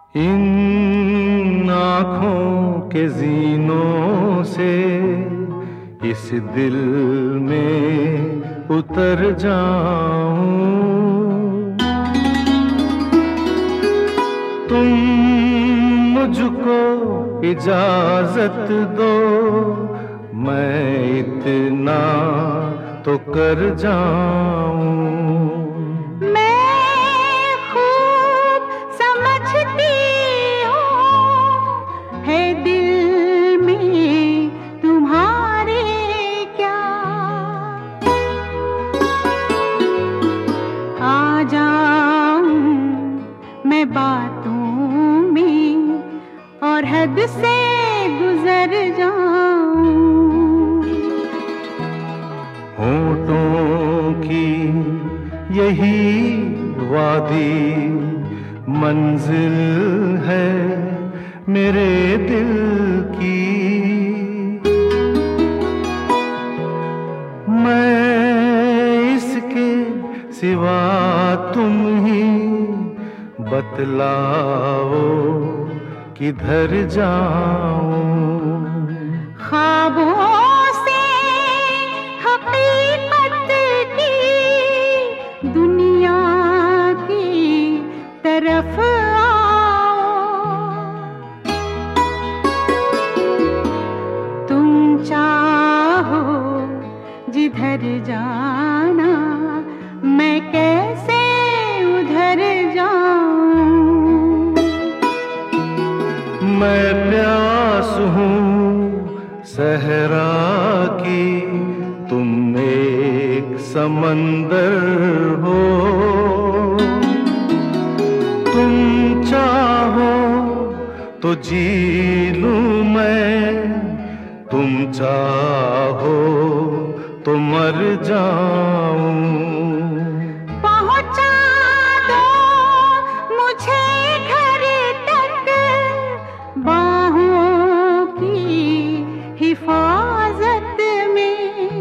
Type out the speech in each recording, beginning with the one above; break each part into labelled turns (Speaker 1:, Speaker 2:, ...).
Speaker 1: इन आँखों के ज़ीनों से इस दिल में उतर जाऊं। तुम मुझको इजाज़त दो, मैं इतना तो कर जाऊं।
Speaker 2: मैं बातों में और हद से गुजर जाऊं।
Speaker 1: होठों की यही वादी मंजिल है मेरे दिल की। मैं इसके सिवा तुम ही बतलाओ किधर जाऊं।
Speaker 2: ख्वाबों से हकीकत की दुनिया की तरफ आओ। तुम चाहो जिधर जाना, मैं कैसे उधर जाऊं।
Speaker 1: मैं प्यास हूँ सहरा की, तुम एक समंदर हो। तुम चाहो तो जी लूं मैं, तुम चाहो तो मर जाऊं।
Speaker 2: हिफाजत में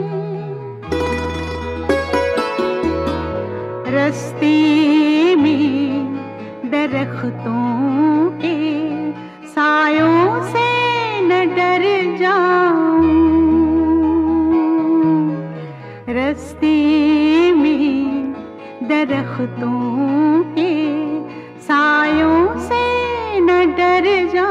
Speaker 2: रस्ते में दरख्तों के सायों से न डर जाऊं। रस्ते में दरख्तों के सायों से न डर जाऊं।